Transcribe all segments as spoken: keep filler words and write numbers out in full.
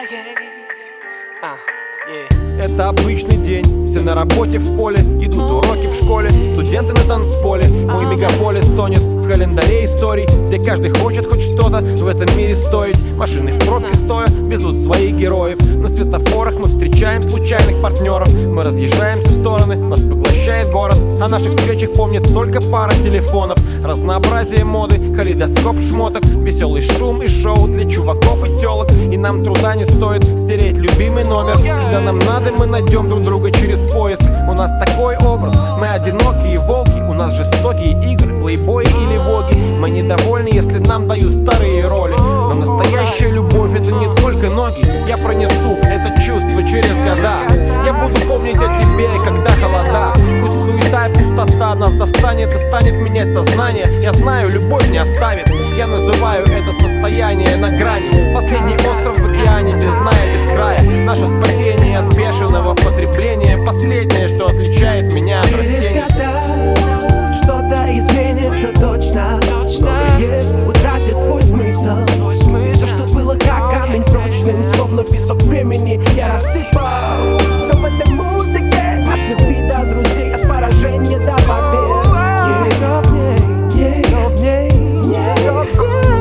Это обычный день, все на работе в поле, идут уроки в школе, студенты на танцполе. Мой мегаполис тонет в календаре историй, где каждый хочет хоть что-то в этом мире стоить. Машины в пробке стоя везут своих героев. На светофорах мы встречаем случайных партнеров. Мы разъезжаемся в стороны, нас поглощает город. О наших встречах помнит только пара телефонов. Разнообразие моды, калейдоскоп шмоток, веселый шум и шоу для чуваков и телок. И нам труда не стоит стереть любимый номер. Когда нам надо, мы найдем друг друга через поиск. У нас такой образ, мы одинокие волки. У нас жестокие игры, плейбои или воги. Мы недовольны, если нам дают вторые роли. Но настоящая любовь — это не только ноги. Я пронесу это чувство через года. Я буду помнить о тебе, когда холода. Пусть суета и пустота нас достанет и станет менять сознание. Я знаю, любовь не оставит. Я называю это состояние на грани. Последний остров в океане, без дна и без края. Наше спасение от бешеного потребления. Последнее, что отличает меня от растений. Через года что-то изменится точно. Многое утратит свой смысл. Все, что было как камень прочным, словно песок времени, я рассыпал. Все в этой музыке, от любви до друзей, от поражения до побед. Все в ней, все в ней, все в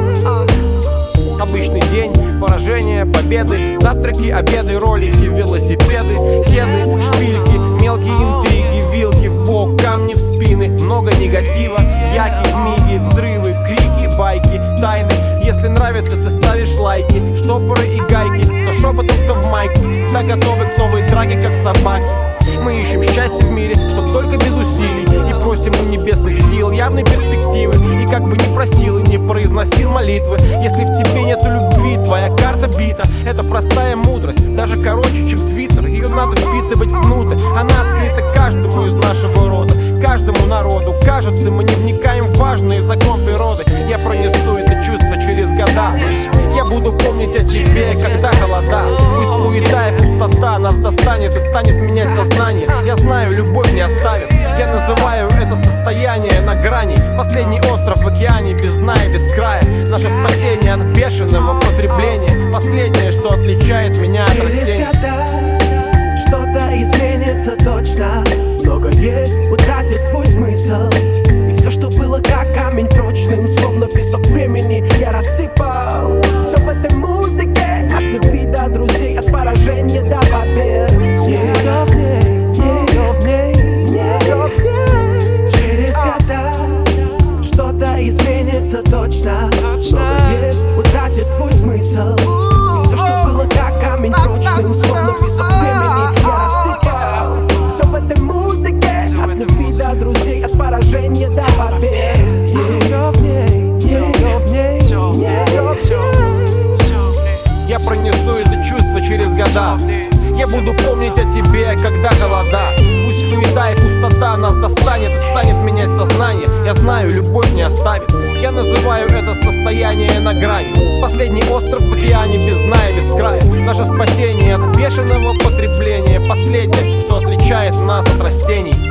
ней. Обычный день, поражения, победы, завтраки, обеды, ролики, велосипеды, кеды, шпильки, мелкие интриги, вилки в бок, камни в спины, много негатива, яки в миге, взрывы, крики, байки, тайны. Если нравится, ты ставишь лайки, штопоры и гайки, кто шепотом, кто в майке, всегда готовы к новой драке, как собаки. Мы ищем счастье в мире, чтоб только без усилий, и просим у небесных сил явной перспективы. И как бы ни просил и не произносил молитвы, если в тебе нету любви, твоя карта бита. Это простая мудрость, даже короче, чем твиттер. Ее надо впитывать внутрь, она открыта каждому из нашего рода, каждому народу. Кажется, мы не вникаем в важный закон природы. Я пронесу это чувство через года. Я буду помнить о тебе, когда холода. Пусть суета и пустота нас достанет и станет менять сознание. Я знаю, любовь не оставит. Я называю это состояние на грани. Последний остров в океане, без дна и без края. Наше спасение от бешеного потребления. Последнее, что отличает меня от растений. Через года что-то изменится точно. Многое утратит свой смысл. И все, что было как камень прочным, словно песок времени, я рассыпал. Все в этой музыке, от любви до друзей, от поражения до побед. Все в ней, все в ней, все в ней. Через года что-то изменится точно. Многое утратит свой смысл. И все, что было как камень прочным, словно песок времени, я рассыпал. Все в этой музыке, от любви до друзей, от поражения до побед. Все в ней, все в ней, все в ней. Я пронесу это чувство через года. Я буду помнить о тебе, когда холода. Пусть суета и пустота нас достанет и станет менять сознание. Я знаю, любовь не оставит. Я называю это состояние на грани. Последний остров в океане, без дна и без края. Наше спасение от бешеного потребления. Последнее, что отличает нас от растений.